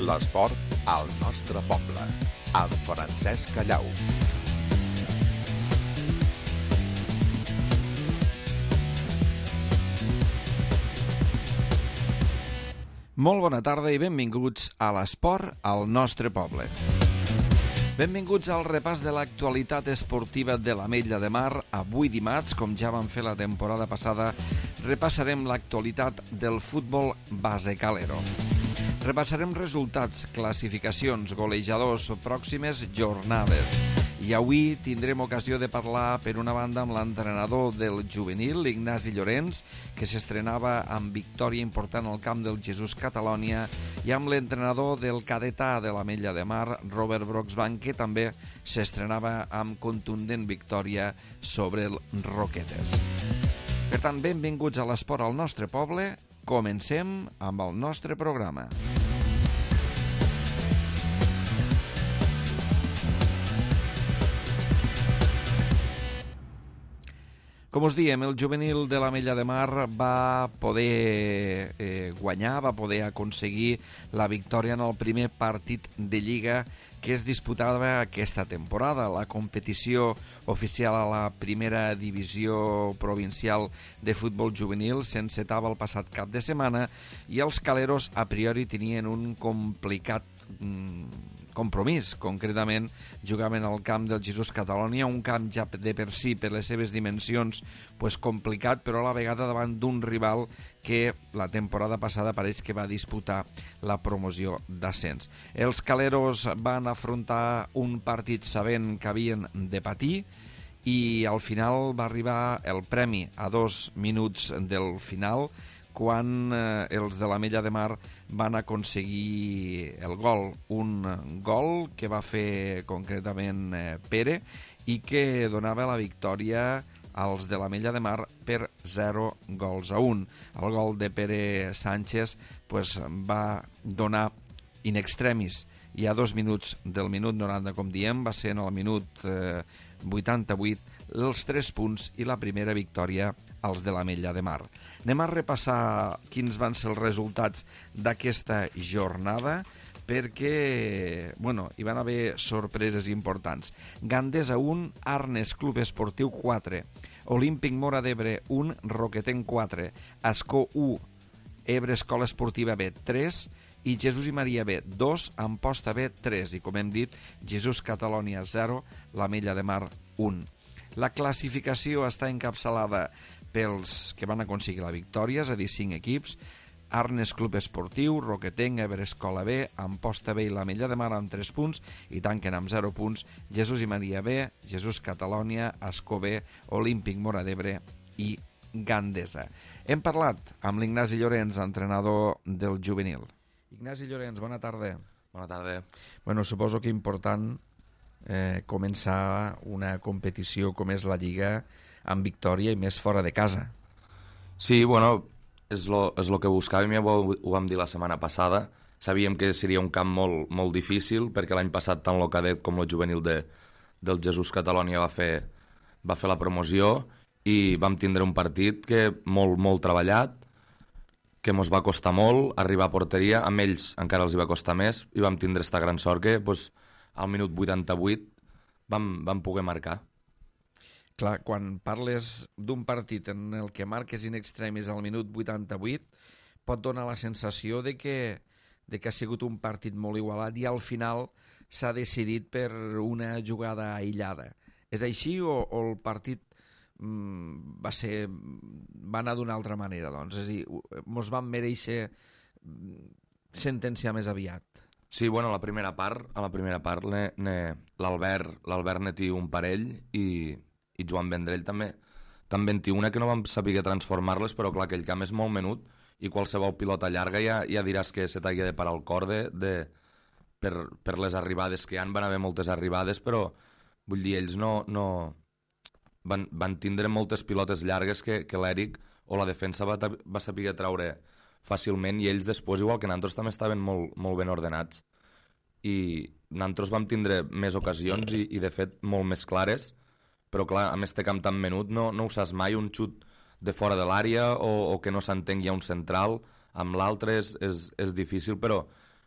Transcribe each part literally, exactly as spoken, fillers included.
L'esport al nostre poble, amb Francesc Callau. Molt bona tarda i benvinguts a l'esport al nostre poble. Benvinguts al repàs de l'actualitat esportiva de l'Ametlla de Mar. Avui dimarts, com ja vam fer la temporada passada, repassarem l'actualitat del futbol base calero. Repassarem resultats, classificacions, golejadors, pròximes jornades. I avui tindrem ocasió de parlar, per una banda, amb l'entrenador del juvenil, l'Ignasi Llorenç, que s'estrenava amb victòria important al camp del Jesús Catalònia, i amb l'entrenador del cadetà de l'Ametlla de Mar, Robert Broxbank, que també s'estrenava amb contundent victòria sobre el Roquetes. Per tant, benvinguts a l'esport al nostre poble. Comencem amb el nostre programa. Com us diem, el juvenil de l'Ametlla de Mar va poder eh, guanyar, va poder aconseguir la victòria en el primer partit de Lliga que es disputava aquesta temporada. La competició oficial a la primera divisió provincial de futbol juvenil s'encetava el passat cap de setmana i els caleros a priori tenien un complicat mm, compromís. Concretament, jugaven al camp del Jesús Catalònia, un camp ja de per si, per les seves dimensions, pues complicat, però a la vegada davant d'un rival que la temporada passada pareix que va disputar la promoció d'ascens. Els caleros van afrontar un partit sabent que havien de patir i al final va arribar el premi a dos minuts del final, quan eh, els de l'Ametlla de Mar van aconseguir el gol. Un gol que va fer concretament eh, Pere i que donava la victòria als de l'Ametlla de Mar per zero gols a un. El gol de Pere Sánchez pues, va donar in extremis i a dos minuts del minut noranta, com diem, va ser en el minut eh, vuitanta-vuit els tres punts i la primera victòria als de l'Ametlla de Mar. Anem a repassar quins van ser els resultats d'aquesta jornada, perquè, bueno, hi van haver sorpreses importants. Gandesa un, Arnes Club Esportiu quatre, Olímpic Móra d'Ebre un, Roquetenc quatre, Ascó u, Ebre Escola Esportiva B tres i Jesús i Maria B dos, Amposta B tres i, com hem dit, Jesús Catalònia zero, l'Ametlla de Mar un. La classificació està encapçalada pels que van aconseguir la victòria, és a dir, cinc equips: Arnes Club Esportiu, Roquetenc, Ebre Escola B, Amposta B i l'Ametlla de Mar amb tres punts, i tanquen amb zero punts Jesús i Maria B, Jesús Catalònia, Ascó B, Olímpic Móra d'Ebre i Gandesa. Hem parlat amb l'Ignasi Llorenç, entrenador del juvenil. Ignasi Llorenç, bona tarda. Bona tarda. Bueno, suposo que important eh, començar una competició com és la Lliga amb victòria i més fora de casa. Sí, bueno, és lo, és lo que buscàvem, ja ho, ho vam dir la setmana passada. Sabíem que seria un camp molt, molt difícil, perquè l'any passat tant el cadet com el juvenil de, del Jesús Catalònia va fer, va fer la promoció i vam tindre un partit que molt, molt treballat, que mos va costar molt arribar a porteria. Amb ells encara els hi va costar més i vam tindre esta gran sort que pues, al minut vuitanta-vuit vam, vam poder marcar. Clar, quan parles d'un partit en el que marques in extremis al minut vuitanta-vuit, pot donar la sensació de que, de que ha sigut un partit molt igualat i al final s'ha decidit per una jugada aïllada. És així o, o el partit mm, va ser va anar d'una altra manera? Doncs? És a dir, mos van mereixer sentenciar més aviat. Sí, bueno, a la primera part, a la primera part ne, ne, l'Albert l'Albert ne té un parell i i Joan Vendrell també, també en té una que no vam saber transformar-les, però clar, aquell camp és molt menut i qualsevol pilota llarga ja, ja diràs que se t'hagi de parar el cor de, de, per, per les arribades que hi ha. Van haver moltes arribades, però vull dir, ells no, no van, van tindre moltes pilotes llargues que, que l'Eric o la defensa va, va saber traure fàcilment, i ells després, igual que nosaltres, també estaven molt, molt ben ordenats i nosaltres vam tindre més ocasions i, i de fet molt més clares, però clar, amb este camp tan menut no, no ho saps mai, un xut de fora de l'àrea o, o que no s'entengui a un central amb l'altre és, és, és difícil, però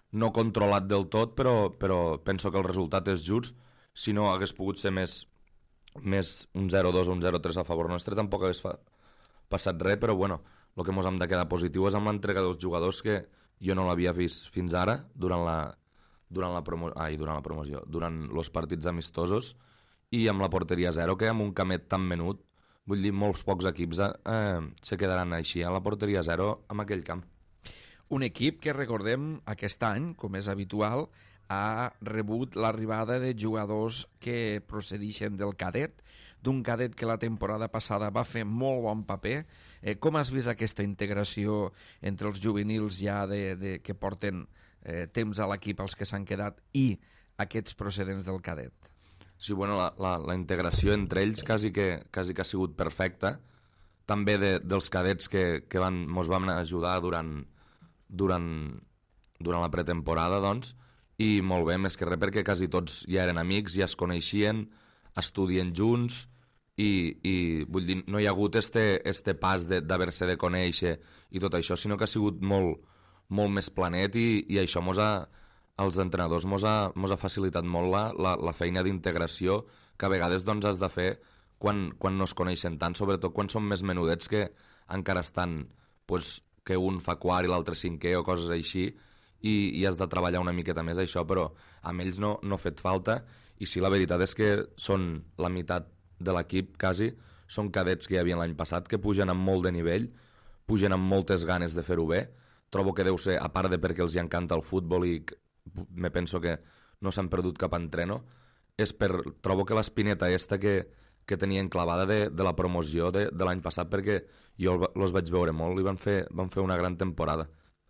no controlat del tot, però, però penso que el resultat és just. Si no hagués pogut ser més, més un zero dos o un zero tres a favor nostre, tampoc hagués fa, passat res, però bueno, el que ens hem de quedar positiu és amb l'entrega dels jugadors, que jo no l'havia vist fins ara durant la, durant la, promo, ai, durant la promoció, durant els partits amistosos, i amb la porteria zero, que amb un camet tan menut, vull dir, molts pocs equips eh, se quedaran així a la porteria zero amb aquell camp. Un equip que, recordem, aquest any, com és habitual, ha rebut l'arribada de jugadors que procedeixen del cadet, d'un cadet que la temporada passada va fer molt bon paper. Eh, com has vist aquesta integració entre els juvenils ja de, de, que porten eh, temps a l'equip, els que s'han quedat, i aquests procedents del cadet? Sí, bueno, la, la, la integració entre ells quasi que, quasi que ha sigut perfecta. També de, dels cadets que, que van, mos van ajudar durant, durant, durant la pretemporada, doncs, i molt bé, més que res perquè quasi tots ja eren amics, ja es coneixien, estudien junts, i, i vull dir, no hi ha hagut este, este pas d'haver-se de, de conèixer i tot això, sinó que ha sigut molt, molt més planet, i, i això mos ha, als entrenadors mos ha, mos ha facilitat molt la, la, la feina d'integració que a vegades doncs, has de fer quan, quan no es coneixen tant, sobretot quan són més menudets que encara estan, pues, que un fa quart i l'altre cinquè o coses així, i, i has de treballar una miqueta més això, però amb ells no, no ha fet falta. I sí, la veritat és que són la meitat de l'equip, quasi, són cadets que hi havia l'any passat, que pugen amb molt de nivell, pugen amb moltes ganes de fer-ho bé. Trobo que deu ser, a part de perquè els hi encanta el futbol i me penso que no s'han perdut cap entreno, és per, trobo que l'espineta esta que, que tenien clavada de, de la promoció de, de l'any passat, perquè jo els vaig veure molt i van fer, van fer una gran temporada.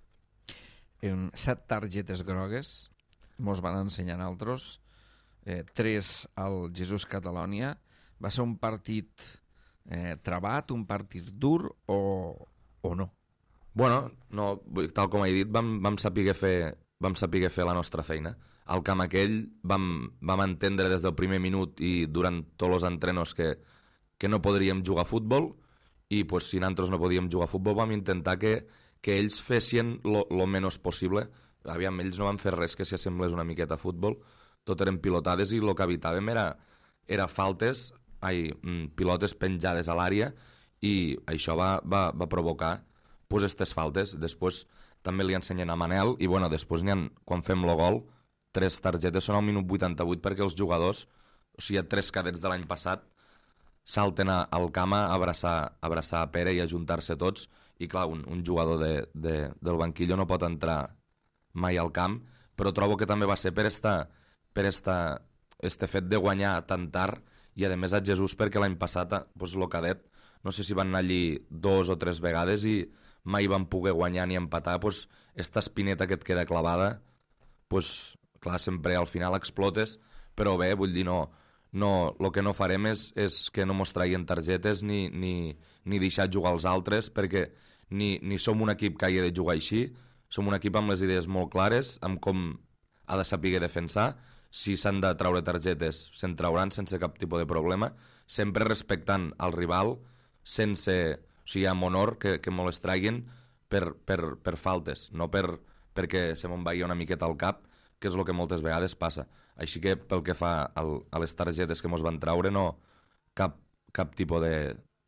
En set targetes grogues mos van ensenyar altres, eh, tres al Jesús Catalònia. Va ser un partit eh, trabat, un partit dur o, o no? Bueno, no, tal com he dit, vam, vam, saber fer, vam saber fer la nostra feina. Al camp aquell vam, vam entendre des del primer minut i durant tots els entrenos que, que no podríem jugar a futbol, i pues, si nosaltres no podíem jugar a futbol vam intentar que que ells fessin lo, lo menys possible. Aviam, ells no van fer res que s'hi assemblés una miqueta a futbol, tot eren pilotades i el que evitàvem era, era faltes, ai, pilotes penjades a l'àrea, i això va, va, va provocar pues, aquestes faltes. Després també li ensenyen a Manel, i bueno, després n'hi ha, quan fem el gol, tres targetes són al minut vuitanta-vuit perquè els jugadors, o sigui, tres cadets de l'any passat, salten a, al camp a abraçar, abraçar a Pere i a juntar-se tots. I clar, un, un jugador de, de, del banquillo no pot entrar mai al camp, però trobo que també va ser per esta, per esta, este fet de guanyar tan tard, i a més a Jesús perquè l'any passat pues, el cadet, no sé si van anar allí dos o tres vegades i mai van poder guanyar ni empatar, pues, esta espineta que et queda clavada, pues, clar, sempre al final explotes, però bé, vull dir, no, no, el que no farem és, és que no mos traien targetes ni, ni, ni deixar jugar els altres, perquè ni, ni som un equip que hagi de jugar així, som un equip amb les idees molt clares, amb com ha de saber defensar. Si s'han de treure targetes, se'n trauran sense cap tipus de problema, sempre respectant el rival, sense, o sigui, amb honor, que, que me les traguin per, per, per faltes, no per, perquè se me'n vagi una miqueta al cap, que és el que moltes vegades passa. Així que pel que fa al, a les targetes que mos van traure, no, cap, cap tipus de...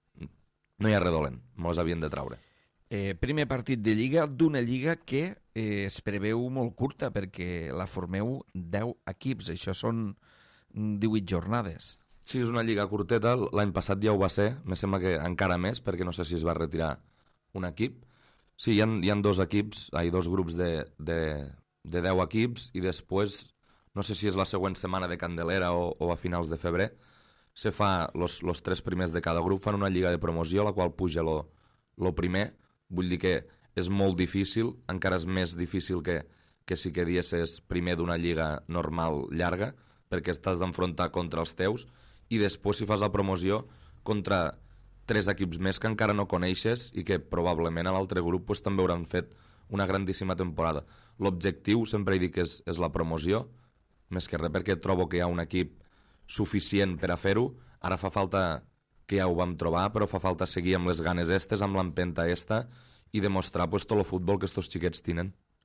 No hi ha res dolent, mos les havien de traure. Eh, primer partit de Lliga, d'una Lliga que eh, es preveu molt curta, perquè la formeu deu equips, això són divuit jornades. Sí, és una Lliga curteta, l'any passat ja ho va ser, me sembla que encara més, perquè no sé si es va retirar un equip. Sí, hi ha, hi ha dos equips, hi ha dos grups de, de, de deu equips, i després, no sé si és la següent setmana de Candelera o, o a finals de febrer, se fa, los, los tres primers de cada grup fan una lliga de promoció, la qual puja lo, lo primer. Vull dir que és molt difícil, encara és més difícil que, que si quedessis primer d'una lliga normal llarga, perquè estàs d'enfrontar contra els teus, i després si fas la promoció contra tres equips més que encara no coneixes i que probablement a l'altre grup pues, també hauran fet una grandíssima temporada. L'objectiu, sempre he dit que és, és la promoció, més que res perquè trobo que hi ha un equip suficient per a fer-ho. Ara fa falta, que ja ho vam trobar, però fa falta seguir amb les ganes estes, amb l'empenta esta, i demostrar pues, tot el futbol que estos xiquets tenen.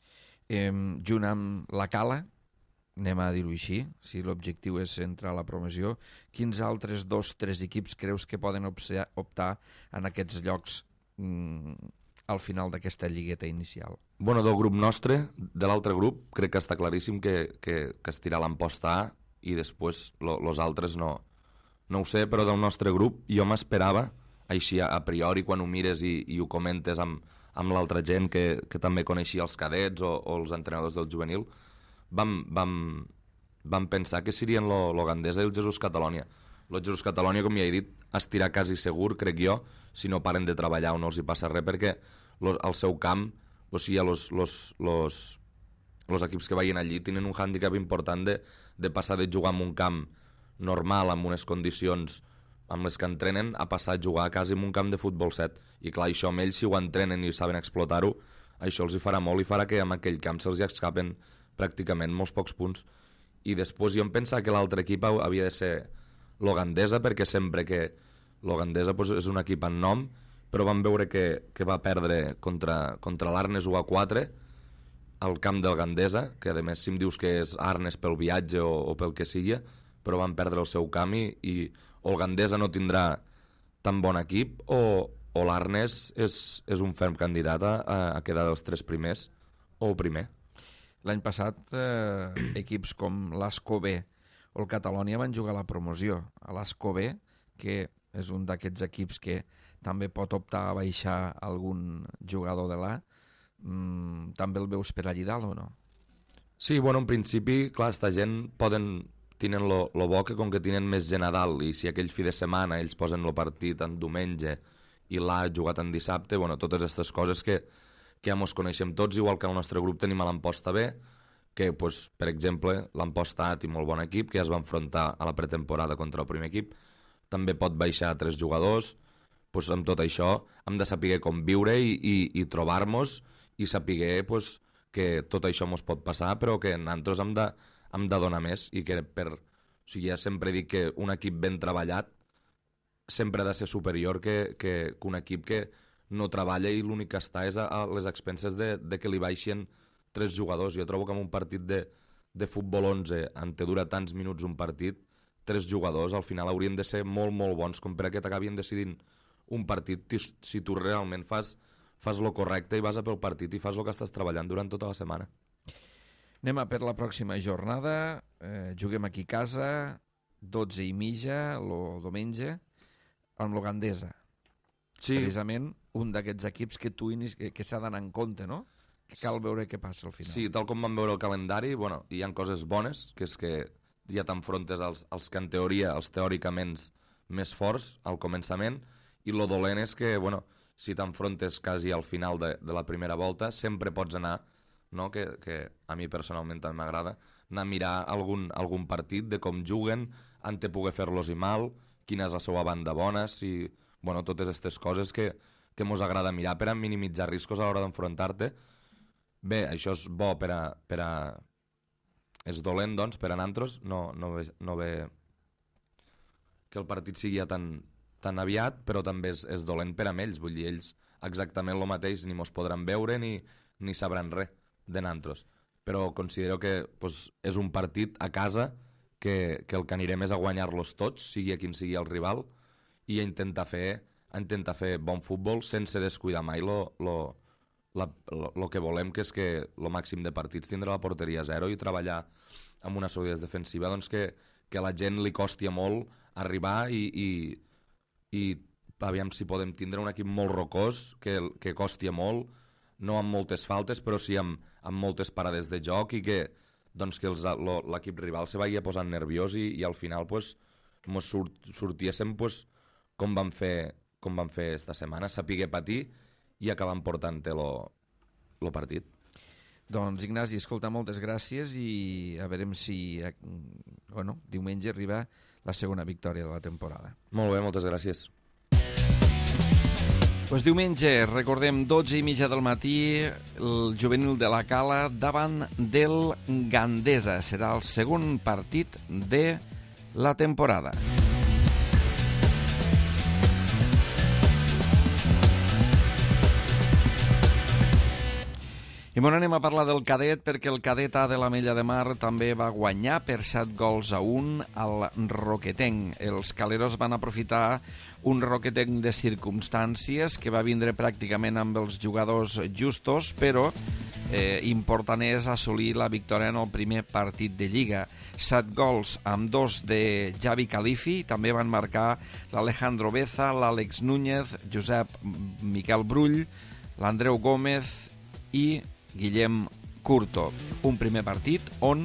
eh, junt amb la Cala, anem a dir-ho així, si l'objectiu és entrar a la promoció, quins altres dos, tres equips creus que poden optar en aquests llocs mm, al final d'aquesta lligueta inicial? Bueno, del grup nostre, de l'altre grup, crec que està claríssim que, que, que es tira l'emposta A i després lo, los altres no, no ho sé, però del nostre grup jo m'esperava, així a, a priori quan ho mires i, i ho comentes amb, amb l'altra gent que, que també coneixia els cadets o, o els entrenadors del juvenil, vam, vam, vam pensar que serien lo, lo Gandesa i el Jesús Catalònia. Lo Jesús Catalònia, com ja he dit, estirà quasi segur, crec jo, si no paren de treballar o no els hi passa res, perquè lo, al seu camp, o sigui, los, los, los, los equips que vagin allí tenen un hàndicap important de, de passar de jugar en un camp normal, amb unes condicions amb les que entrenen, a passar a jugar quasi en un camp de futbol set. I clar, això amb ells, si ho entrenen i saben explotar-ho, això els hi farà molt i farà que en aquell camp se'ls escapen pràcticament molts pocs punts. I després jo em pensava que l'altre equip havia de ser lo Gandesa, perquè sempre que lo Gandesa pues, és un equip en nom, però vam veure que, que va perdre contra, contra l'Arnes u a quatre al camp del Gandesa, que a més si em dius que és Arnes pel viatge o, o pel que sigui, però van perdre el seu camp i, i o el Gandesa no tindrà tan bon equip o, o l'Arnes és, és un ferm candidat a, a quedar dels tres primers o el primer. L'any passat, eh, equips com l'Asco B o el Catalònia van jugar a la promoció. A l'Asco B, que és un d'aquests equips que també pot optar a baixar algun jugador de l'A, mm, també el veus per allí dalt o no? Sí, bueno, en principi, clar, esta gent poden, tenen lo, lo bo que com que tenen més gent a dalt i si aquell fi de setmana ells posen el partit en diumenge i l'A ha jugat en dissabte, bueno, totes aquestes coses que que ja mos coneixem tots, igual que al nostre grup tenim a l'Amposta B, que, pues, per exemple, l'Amposta A té molt bon equip, que ja es va enfrontar a la pretemporada contra el primer equip, també pot baixar tres jugadors, pues, amb tot això hem de saber com viure i, i, i trobar-nos i saber pues, que tot això mos pot passar, però que nosaltres hem de, hem de donar més i que per... O sigui, ja sempre dic que un equip ben treballat sempre ha de ser superior que, que, que un equip que no treballa i l'únic que està és a, a les expenses de, de que li baixin tres jugadors. Jo trobo que en un partit de, de futbol onze, en te dura tants minuts un partit, tres jugadors al final haurien de ser molt, molt bons com per a que t'acabin decidint un partit si tu realment fas, fas lo correcte i vas a pel partit i fas el que estàs treballant durant tota la setmana. Anem a per la pròxima jornada, eh, juguem aquí a casa, dotze i mitja, el diumenge, amb lo Gandesa. Sí. Precisament un d'aquests equips que tu que, que s'ha d'anar en compte, no? Que cal veure què passa al final. Sí, tal com vam veure el calendari, bueno, hi ha coses bones, que és que ja t'enfrontes als, als que en teoria, els teòricament més forts al començament, i lo dolent és que, bueno, si t'enfrontes quasi al final de, de la primera volta, sempre pots anar, no? que, que a mi personalment també m'agrada, anar a mirar algun, algun partit de com juguen, en te poder fer-los i mal, quina és la seva banda bona, si... Bueno, totes aquestes coses que, que mos agrada mirar per a minimitzar riscos a l'hora d'enfrontar-te. Bé, això és bo per a... Per a... És dolent, doncs, per a nosaltres, no, no, ve, no ve que el partit sigui ja tan, tan aviat, però també és, és dolent per a ells. Vull dir, ells exactament el mateix ni mos podran veure ni, ni sabran res de nosaltres. Però considero que pues, és un partit a casa que, que el que anirem és a guanyar-los tots, sigui a quin sigui el rival, i a intentar fer, a intentar fer bon futbol sense descuidar mai lo, lo, la, lo, lo que volem, que és que el màxim de partits tindre la porteria a zero i treballar amb una solidesa defensiva, doncs que, que a la gent li costi molt arribar i, i, i aviam si podem tindre un equip molt rocós, que, que costi molt, no amb moltes faltes, però sí amb, amb moltes parades de joc i que, doncs, que els, lo, l'equip rival se vagi posant nerviós i, i al final pues, mos surt, sortiéssim pues, com vam fer com vam fer esta setmana, saber patir i acabar portant-te el partit. Doncs Ignasi, escolta, moltes gràcies i a veurem si bueno, diumenge arriba la segona victòria de la temporada. Molt bé, moltes gràcies. Pues diumenge, recordem, dotze i mitja del matí, el juvenil de la Cala davant del Gandesa. Serà el segon partit de la temporada. I bon, anem a parlar del cadet, perquè el cadet A de l'Ametlla de Mar també va guanyar per set gols a un al Roquetenc. Els caleros van aprofitar un Roquetenc de circumstàncies que va vindre pràcticament amb els jugadors justos, però eh, important és assolir la victòria en el primer partit de Lliga. Set gols amb dos de Javi Califi, també van marcar l'Alejandro Beza, l'Àlex Núñez, Josep Miquel Brull, l'Andreu Gómez i Guillem Curto. Un primer partit on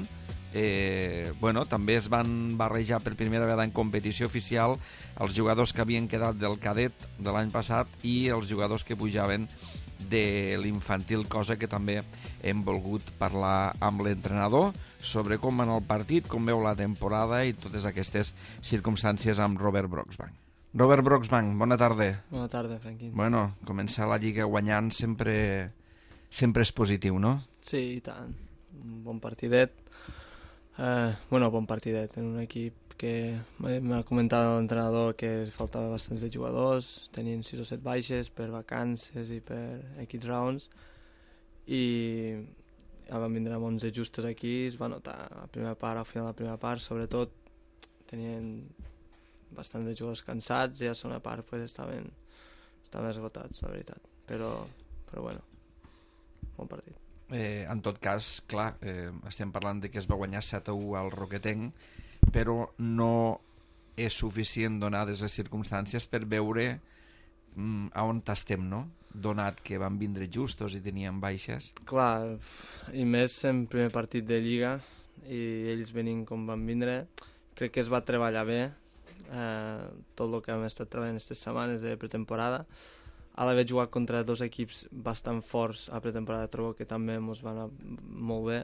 eh, bueno, també es van barrejar per primera vegada en competició oficial els jugadors que havien quedat del cadet de l'any passat i els jugadors que pujaven de l'infantil, cosa que també hem volgut parlar amb l'entrenador sobre com va anar el partit, com veu la temporada i totes aquestes circumstàncies amb Robert Broxbank. Robert Broxbank, bona tarda. Bona tarda, Franquín. Bueno, començar la Lliga guanyant sempre... sempre és positiu, no? Sí, i tant. Un bon partidet. Eh, bueno, bon partidet. En un equip que m'ha comentat l'entrenador que faltava bastants de jugadors, tenien sis o set baixes per vacances i per equips raons, i ja van vindre amb onze justes aquí, es va notar a la primera part, al final de la primera part, sobretot tenien bastants de jugadors cansats i a la segona part pues, estaven, estaven esgotats, la veritat. Però, però bueno, bon partit. Eh, en tot cas, clar, eh, estem parlant de que es va guanyar set a u al Roquetenc, però no és suficient donades les circumstàncies per veure mm, a on estem, no? Donat que van vindre justos i tenien baixes. Clar, i més en primer partit de Lliga, i ells venint com van vindre, crec que es va treballar bé eh, tot el que hem estat treballant aquestes setmanes de pretemporada. A l'haver jugat contra dos equips bastant forts a pretemporada, trobo que també ens va anar molt bé,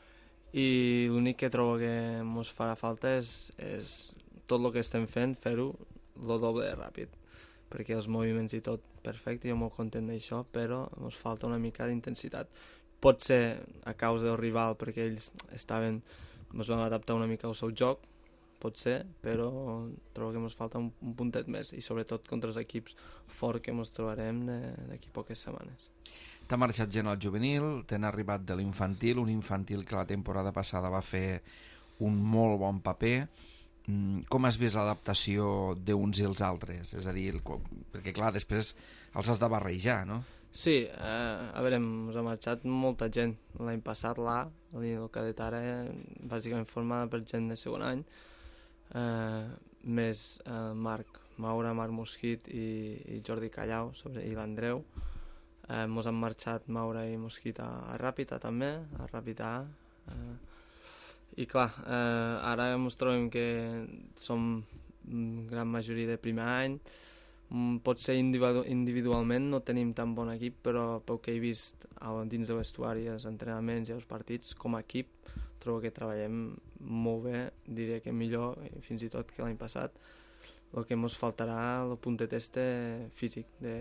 i l'únic que trobo que ens farà falta és, és tot el que estem fent, fer-ho el doble de ràpid, perquè els moviments i tot perfecte, jo molt content d'això, però ens falta una mica d'intensitat. Pot ser a causa del rival, perquè ells estaven, ens van adaptar una mica al seu joc, pot ser, però trobo que ens falta un, un puntet més, i sobretot contra els equips forts que ens trobarem d'aquí poques setmanes. T'ha marxat gent al juvenil, t'han arribat de l'infantil, un infantil que la temporada passada va fer un molt bon paper. Com has vist l'adaptació d'uns i els altres? És a dir, com, perquè clar, després els has de barrejar, no? Sí, eh, a veure, ens ha marxat molta gent. L'any passat l'A, el cadet ara, bàsicament formada per gent de segon any, eh, més eh, Marc Maura, Marc Mosquit i, i Jordi Callau sobre, i l'Andreu. Eh, ens han marxat Maura i Mosquit a, a Ràpita també, a Ràpita A. Eh, I clar, eh, ara ens trobem que som gran majoria de primer any. Potser individu individualment no tenim tan bon equip, però pel que he vist dins de vestuari, els entrenaments i els partits, com a equip trobo que treballem molt bé, diria que millor fins i tot que l'any passat. El que ens faltarà el puntet este físic, de,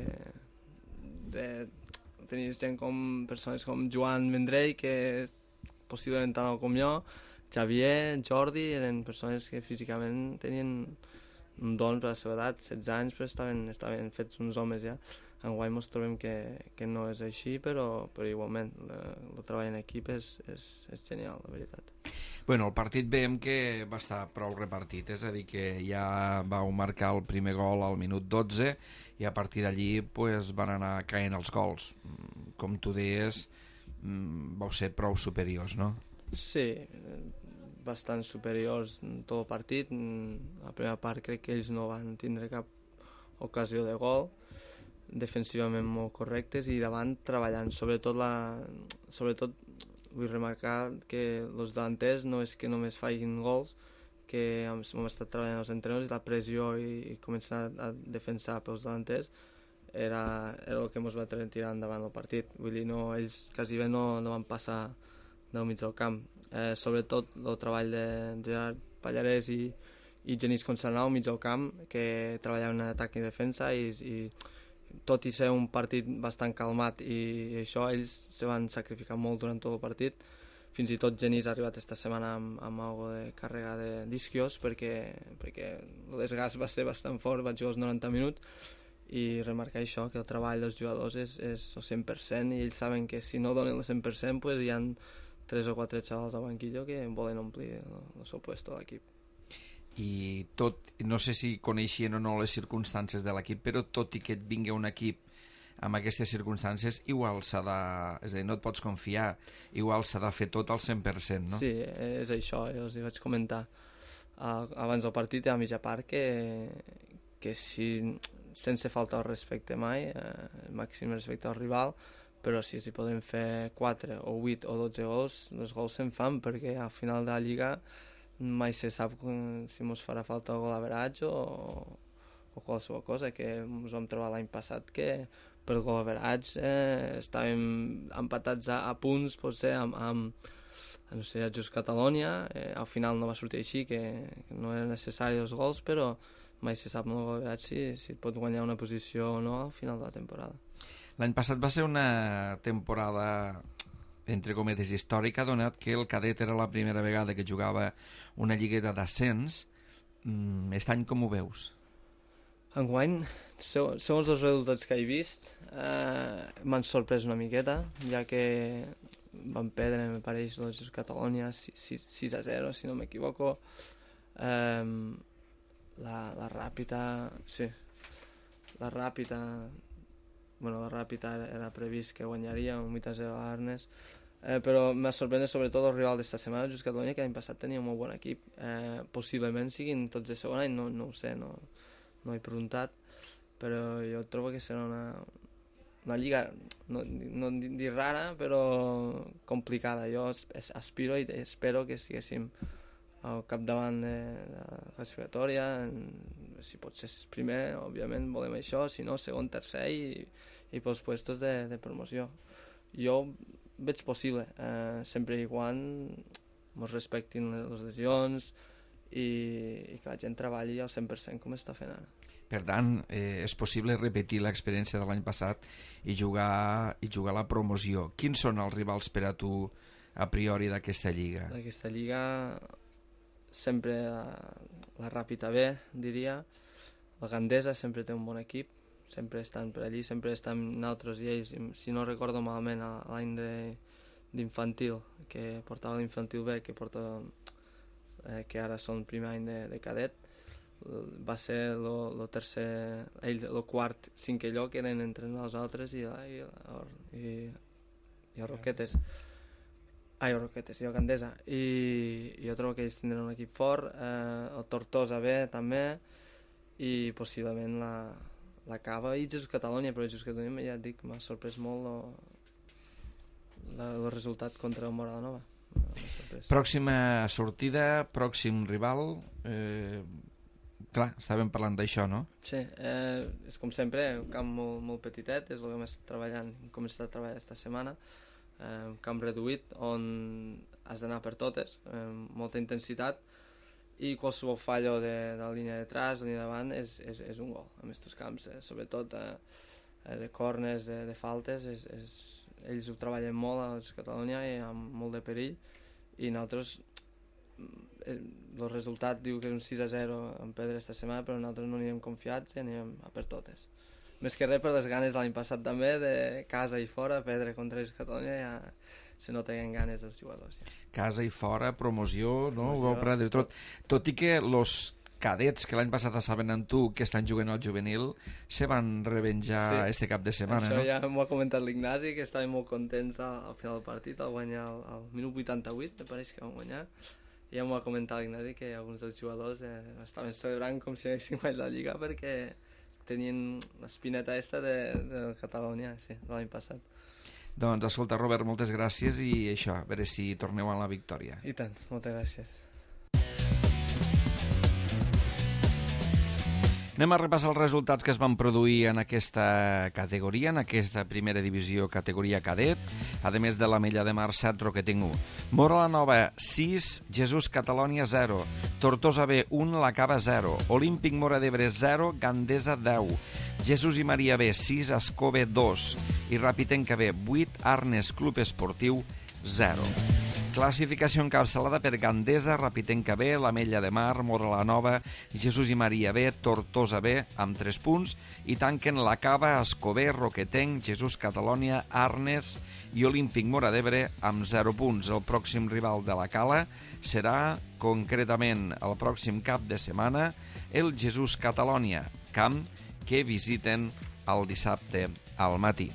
de tenir gent com persones com Joan Vendrell, que possiblement tant com jo, Xavier, Jordi, eren persones que físicament tenien un don per la seva edat, setze anys, però estaven, estaven fets uns homes ja. Enguany ens trobem que, que no és així, però, però igualment el treball en equip és, és, és genial, la veritat. Bueno, el partit veiem que va estar prou repartit, és a dir, que ja vau marcar el primer gol al minut dotze i a partir d'allí pues, van anar caient els gols. Com tu deies, vau ser prou superiors, no? Sí, bastant superiors en tot el partit. A la primera part crec que ells no van tindre cap ocasió de gol, defensivament molt correctes i davant treballant, sobretot la, sobretot vull remarcar que els davanters no és que només facin gols, que hem, hem estat treballant els entrenadors i la pressió i, i començar a, a defensar pels davanters era, era el que ens va tirar endavant el partit. Vull dir, no, ells quasi bé no, no van passar del mig del camp. Eh, sobretot el treball de Gerard Pallarès i, i Genís Consternau al mig del camp, que treballaven en atac i defensa, i, i tot i ser un partit bastant calmat i, i això, ells se van sacrificar molt durant tot el partit. Fins i tot Genís ha arribat esta setmana amb, amb algo de càrrega de disquios, perquè, perquè el desgast va ser bastant fort, vaig jugar els noranta minuts, i remarcar això, que el treball dels jugadors és, és el cent per cent i ells saben que si no donen el cent per cent pues hi ha tres o quatre xavals al banquillo que volen omplir el, el seu puesto a l'equip. I tot, no sé si coneixien o no les circumstàncies de l'equip, però tot i que et vingui un equip amb aquestes circumstàncies, igual s'ha de... És a dir, no et pots confiar, igual s'ha de fer tot al cent per cent, no? Sí, és això, jo els vaig comentar uh, abans del partit a mitja part que, que si, sense falta el respecte mai, uh, màxim respecte al rival, però si si podem fer quatre o vuit o dotze gols, els gols se'n fan, perquè al final de la Lliga mai se sap si ens farà falta el gol average o, o qualsevol cosa, que ens vam trobar l'any passat que per gol average eh, estàvem empatats a, a punts, potser amb, amb no sé, Just Catalonia, eh, al final no va sortir així, que, que no eren necessaris els gols, però mai se sap amb el gol average si, si pot guanyar una posició o no al final de la temporada. L'any passat va ser una temporada entre cometes històrica, donat que el cadet era la primera vegada que jugava una lligueta d'ascens. Mm, aquest any com ho veus? Enguany, segons els resultats que he vist, eh, m'han sorprès una miqueta, ja que van perdre, me pareix, els Just Catalonia sis a zero, si no m'equivoco. Eh, la, la Ràpita, sí, la Ràpita, bueno, la Ràpita era, era previst que guanyaria un vuit a zero a Arnes, eh, però m'ha sorprès sobretot el rival d'esta setmana, Just Catalonia, que l'any passat tenia un molt bon equip. Eh, possiblement siguin tots de segon any, no, no ho sé, no... no he preguntat, però jo trobo que serà una, una lliga, no, no dir rara, però complicada. Jo aspiro i espero que estiguéssim al capdavant de, de la classificatòria, si pot ser primer, òbviament volem això, si no, segon, tercer i, i pels puestos de, de promoció. Jo veig possible, eh, sempre i quan ens respectin les lesions, I, i que la gent treballi al cent per cent com està fent ara. Per tant, eh, és possible repetir l'experiència de l'any passat i jugar, i jugar la promoció. Quins són els rivals per a tu a priori d'aquesta lliga? D'aquesta lliga sempre la, la Ràpita B, diria. La Gandesa sempre té un bon equip, sempre estan per allí, sempre estan nosaltres i ells, si no recordo malament, l'any d'infantil, que portava l'infantil B, que porta... Eh, que ara són primer any de, de cadet, va ser el tercer, ell, el quart, cinquè lloc eren entre nosaltres i, i, i, i els Roquetes. Ai, els Roquetes, i el Gandesa. I, i jo trobo que ells tindran un equip fort, eh, el Tortosa B també, i possiblement la, la Cava i Jesús Catalonia, però Jesús Catalonia, ja et dic, m'ha sorprès molt el resultat contra el Mora la Nova. Pròxima sortida, pròxim rival, eh, clar, estàvem parlant d'això, no? Sí, eh, és com sempre, un camp molt, molt petitet, és el que hem estat treballant, com hem estat treballant aquesta setmana, eh, un camp reduït on has d'anar per totes, eh, molta intensitat, i qualsevol fallo de, de la línia de traç, la línia davant, és, és, és un gol. En aquests camps, eh, sobretot eh, de corners, de, de faltes, és, és, ells ho treballen molt a Catalunya i amb molt de perill, i nosaltres el resultat diu que és un sis a zero en perdre aquesta setmana, però nosaltres no anirem confiats i anirem a per totes. Més que res per les ganes de l'any passat també, de casa i fora, perdre contra Catalunya, ja se nota que hi ha ganes dels jugadors. Ja. Casa i fora, promoció, no? Promoció, Ho vau tot. Tot i que els cadets que l'any passat estaven amb tu, que estan jugant al juvenil, se van revenjar sí. este cap de setmana, Això no? ja m'ho ha comentat l'Ignasi, que estaven molt contents al, al final del partit, al guanyar al, al minut vuitanta-vuit, me pareix que van guanyar, i ja m'ho ha comentat l'Ignasi que alguns dels jugadors eh, estaven celebrant com si haguessin guanyat la Lliga perquè tenien l'espineta esta de, de Catalunya, sí, de l'any passat. Doncs escolta, Robert, moltes gràcies i això, a veure si torneu a la victòria. I tant, moltes gràcies. Anem a repassar els resultats que es van produir en aquesta categoria, en aquesta primera divisió categoria cadet, a més de l'Ametlla de Mar set, Roquetenc u. Mora la Nova sis, Jesús Catalonia zero, Tortosa B un, La Cava zero, Olímpic Mora d'Ebre zero, Gandesa deu, Jesús i Maria B sis, Escove dos i Ràpitenca B vuit, Arnes Club Esportiu zero. Classificació encapçalada per Gandesa, Rapitenca B, l'Ametlla de Mar, Móra la Nova, Jesús i Maria B, Tortosa B, amb tres punts, i tanquen la Cava, Escober, Roquetenc, Jesús Catalònia, Arnes i Olímpic Móra d'Ebre amb zero punts. El pròxim rival de la Cala serà, concretament, el pròxim cap de setmana, el Jesús Catalònia, camp que visiten el dissabte al matí.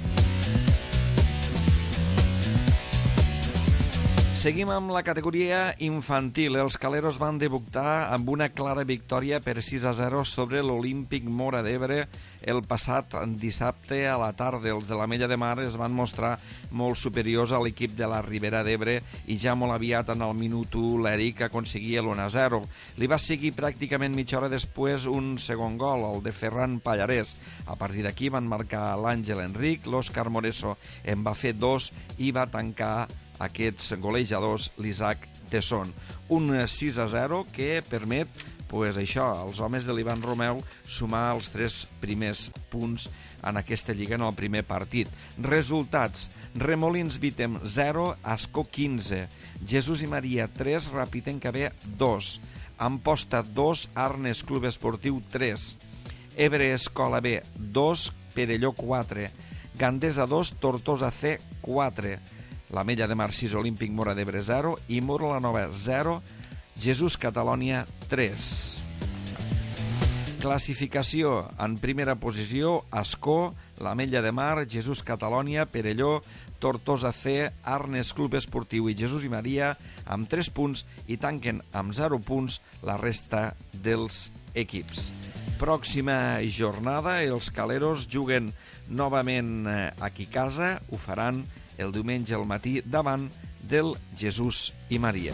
Seguim amb la categoria infantil. Els caleros van debutar amb una clara victòria per sis a zero sobre l'Olímpic Móra d'Ebre el passat dissabte a la tarda. Els de l'Ametlla de Mar es van mostrar molt superiors a l'equip de la Ribera d'Ebre i ja molt aviat en el minut u l'Eric aconseguia l'u a zero. Li va seguir pràcticament mitja hora després un segon gol, el de Ferran Pallarès. A partir d'aquí van marcar l'Àngel Enric, l'Òscar Moreso en va fer dos i va tancar aquests golejadors l'Isaac Tesson. Un sis a zero que permet, pues això, als homes de l'Ivan Romeu sumar els tres primers punts en aquesta lliga en el primer partit. Resultats: Remolins Vítem zero, Ascó quinze, Jesús i Maria tres, Rapitenca B dos, Amposta dos, Arnes Club Esportiu tres, Ebre Escola B dos, Perelló quatre, Gandesa dos, Tortosa C quatre, l'Ametlla de Mar sis, Olímpic Móra d'Ebre zero i Móra la Nova zero, Jesús Catalònia tres. Classificació: en primera posició, Ascó, l'Ametlla de Mar, Jesús Catalònia, Perelló, Tortosa C, Arnes Club Esportiu i Jesús i Maria amb tres punts i tanquen amb zero punts la resta dels equips. Pròxima jornada, els caleros juguen novament aquí a casa, ho faran el diumenge al matí davant del Jesús i Maria.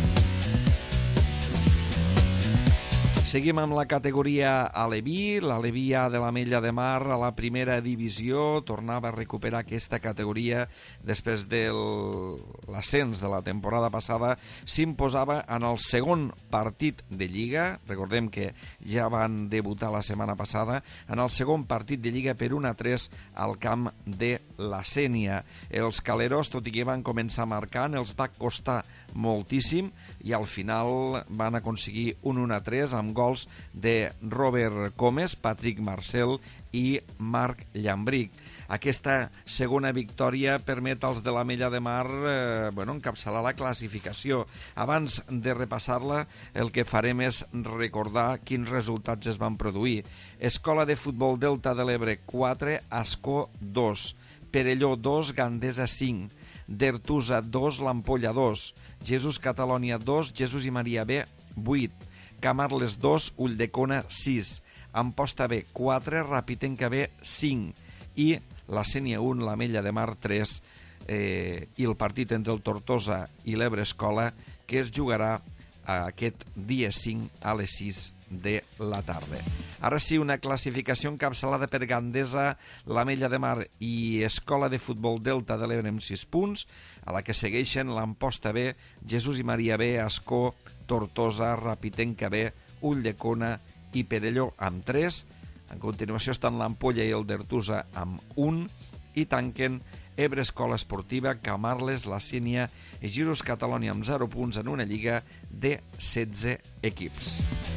Seguim amb la categoria Aleví. L'Aleví A de l'Ametlla de Mar a la primera divisió tornava a recuperar aquesta categoria després de l'ascens de la temporada passada. S'imposava en el segon partit de Lliga. Recordem que ja van debutar la setmana passada en el segon partit de Lliga per un a tres al camp de la Sénia. Els caleros, tot i que van començar marcant, els va costar moltíssim i al final van aconseguir un un a tres amb gols de Robert Comes, Patrick Marcel i Marc Llambric. Aquesta segona victòria permet als de l'Ametlla de Mar eh, bueno, encapçalar la classificació. Abans de repassar-la, el que farem és recordar quins resultats es van produir. Escola de Futbol Delta de l'Ebre quatre, Ascó dos, Perelló dos, Gandesa cinc, Dertusa dos, l'Ampolla dos, Jesús Catalònia dos, Jesús i Maria B vuit, Camarles dos, Ulldecona sis, Amposta B quatre, Rapitenca B cinc i la Sénia un, l'Ametlla de Mar tres eh, i el partit entre el Tortosa i l'Ebre Escola que es jugarà aquest dia cinc a les sis de la tarda. Ara sí, una classificació encapçalada per Gandesa, l'Ametlla de Mar i Escola de Futbol Delta de l'Ebre amb sis punts, a la que segueixen l'Amposta B, Jesús i Maria B, Ascó, Tortosa, Rapitenca B, Ulldecona i Perelló amb tres. En continuació estan l'Ampolla i el Dertusa amb un i tanquen Ebre Escola Esportiva, Camarles, la Sénia i Jesús Catalònia amb zero punts en una lliga de setze equips.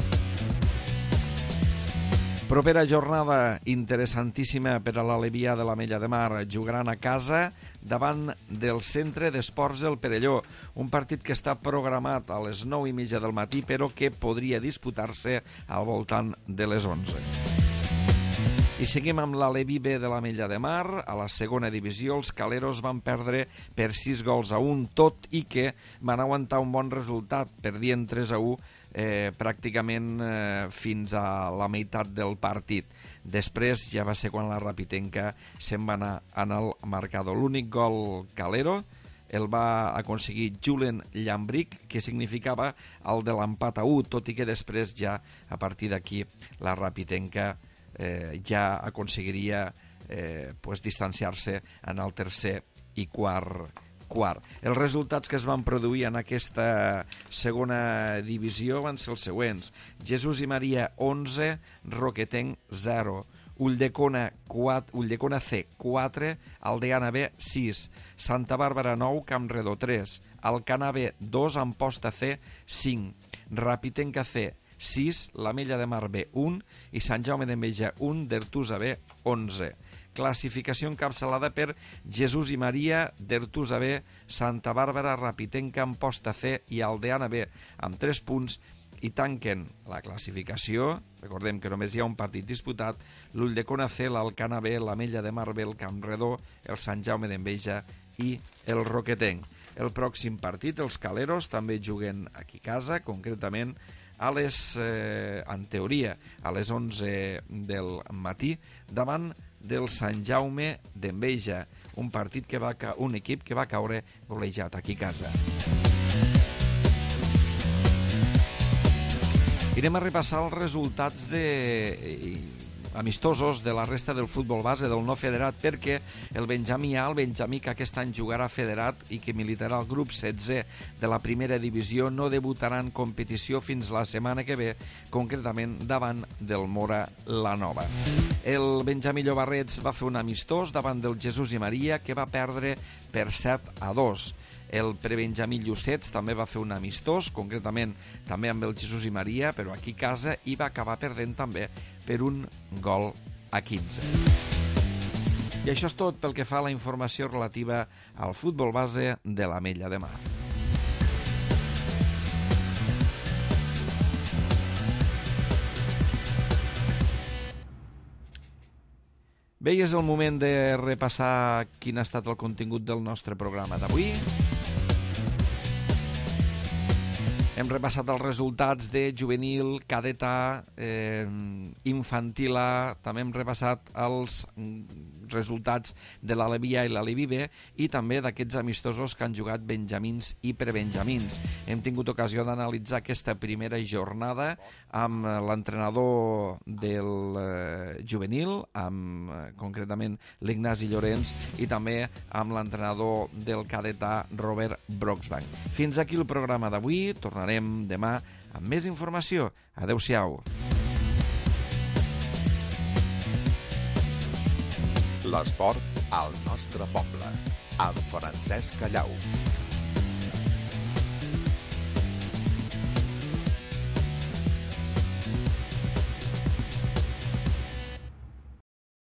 Propera jornada interessantíssima per a l'Aleví A de l'Ametlla de Mar. Jugaran a casa davant del Centre d'Esports del Perelló, un partit que està programat a les nou i mitja del matí però que podria disputar-se al voltant de les onze. I seguim amb l'Aleví B de l'Ametlla de Mar. A la segona divisió els caleros van perdre per sis gols a un, tot i que van aguantar un bon resultat, perdien tres a u eh, pràcticament eh, fins a la meitat del partit. Després ja va ser quan la Rapitenca se'n va anar en el marcador. L'únic gol calero el va aconseguir Julen Llambric, que significava el de l'empat a u, tot i que després ja, a partir d'aquí, la Rapitenca Eh, ja aconseguiria eh, pues, distanciar-se en el tercer i quart quart. Els resultats que es van produir en aquesta segona divisió van ser els següents: Jesús i Maria onze, Roquetenc zero, Ulldecona, quatre, Ulldecona C, quatre, Aldeana B, sis, Santa Bàrbara nou, Campredó tres, Alcanar B, dos, Amposta C, cinc, Rapitenca C, sis, l'Ametlla de Mar B, un i Sant Jaume d'Enveja un, d'Ertusa B, onze. Classificació encapçalada per Jesús i Maria, d'Ertusa B, Santa Bàrbara, Rapitenca, Amposta C i Aldeana B amb tres punts i tanquen la classificació, recordem que només hi ha un partit disputat, l'Ulldecona C, l'Alcanar B, l'Ametlla de Mar B, el Campredó, el Sant Jaume d'Enveja i el Roquetenc. El pròxim partit, els Caleros, també juguen aquí a casa, concretament a les, eh, en teoria, a les onze del matí, davant del Sant Jaume d'Enveja, un partit que va un equip que va caure golejat aquí a casa. Irem a repassar els resultats de amistosos de la resta del futbol base del no federat, perquè el Benjamí A, el Benjamí que aquest any jugarà federat i que militarà al grup setzè de la primera divisió, no debutarà en competició fins la setmana que ve, concretament davant del Mora la Nova. El Benjamí Llobarrets va fer un amistós davant del Jesús i Maria, que va perdre per set a dos. El prebenjamí Llucets també va fer un amistós, concretament també amb el Jesús i Maria, però aquí a casa, i va acabar perdent també per un gol a quinze. I això és tot pel que fa a la informació relativa al futbol base de l'Ametlla de Mar. Bé, és el moment de repassar quin ha estat el contingut del nostre programa d'avui. Hem repassat els resultats de juvenil, cadet A, eh, infantil A, també hem repassat els resultats de l'Alevi A i l'Alevi B i també d'aquests amistosos que han jugat benjamins i prebenjamins. Hem tingut ocasió d'analitzar aquesta primera jornada amb l'entrenador del eh, juvenil, amb eh, concretament l'Ignasi Llorenç, i també amb l'entrenador del cadet A, Robert Broxbank. Fins aquí el programa d'avui, tornarem demà amb més informació. Adéu-siau. L'esport al nostre poble, amb Francesc Callau.